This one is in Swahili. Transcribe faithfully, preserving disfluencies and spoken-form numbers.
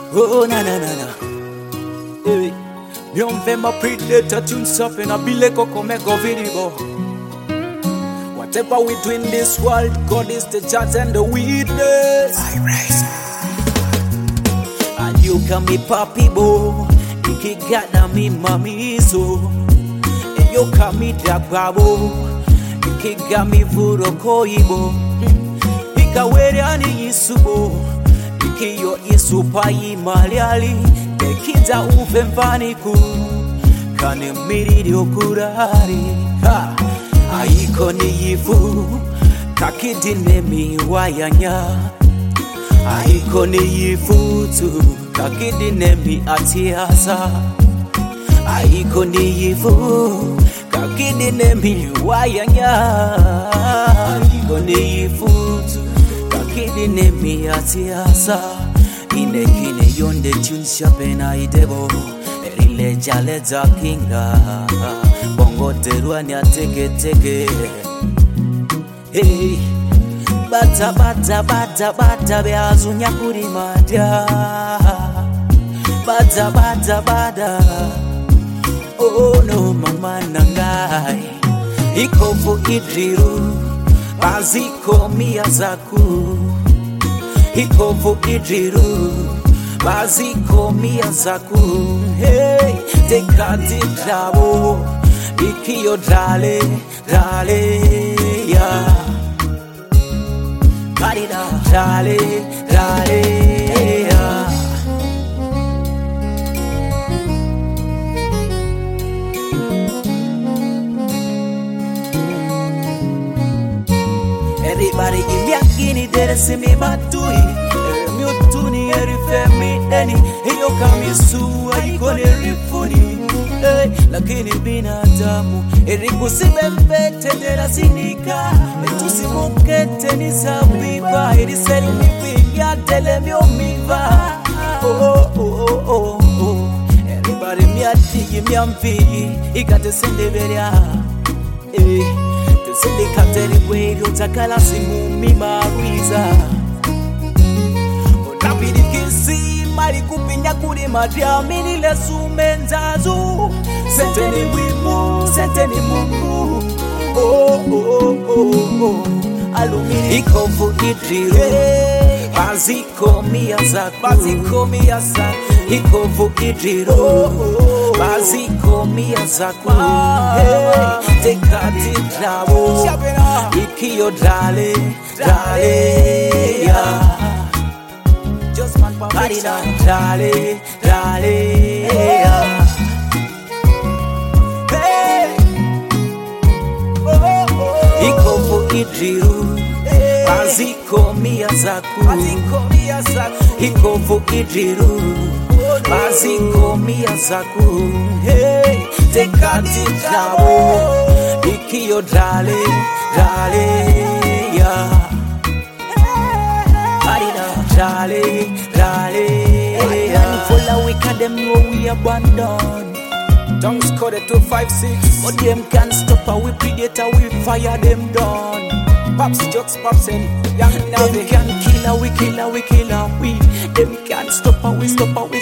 Oh na na na na. Hey, myomve ma predator tunes up in a bileko komeko video. Whatever we do in this world, God is the judge and the witness. I rise. And you can be papi bo, ikigada mi mamizo. And you can me dagbabo, ikigami vuro koibo. Ikawere ani isubo. Kiyo isupa imaliali Tekinza uve mfaniku Kane miridi okurari ha. Aiko ni yifu Kakidine miwayanya Aiko ni yifu tu Kakidine mi atiasa Aiko ni yifu Kakidine miwayanya Aiko ni yifu tu Kidine mi atiasa Ine kine yonde chunsha pena idebo Erile jale za kinga Bongo teruani ateke teke Hey Bata bata bata bata Beazu nyakuri madya Bata bata bata Oh no mama nangai Ikofu idriru Baziko miyazaku Hikovu idriru Baziko miyazaku Hey, tekati drabo Ikiyo drale, drale, yeah Karida, drale, drale, yeah Everybody give me a guinea, there see me batui. Me utuni erifemi deni. Hiyo kamisu aikone rifuni. Hey, lakini binadamu erikusibe mbete dera sinika. Etusimukete ni sabiba. Eriseri mipinga tele miomiva. Oh oh oh oh oh. Everybody me a digi me a mfigi. Ikate sende beria. Hey. Sindi kateri kweli utakala simu mimariza Unapidi kisi mari kupinya kuri madria Mini lesu menzazu Sente ni wimu, sente ni mungu Oh oh oh oh Alumini Ikofu idriru Baziko miyazaku Baziko miyazaku Ikofu idriru Baziko miyazaku Hey, tekati drabo Ikiyo drale, drale, yeah Just man Parida, drale, drale, yeah Hey, oh, oh Ikofu idriru Baziko miyazaku Baziko miyazaku Ikofu idriru Baziko miyazaku Hey, tekati drabo Ikiyo drale, drale, yeah Parida, drale, drale, yeah Full we can them know we abandon Tongues code two five six But them can't stop her, we predator, we fire them down Pops, jokes, pops and young Them can kill her, we kill her, we kill her, we Them can't stop her, we stop her, we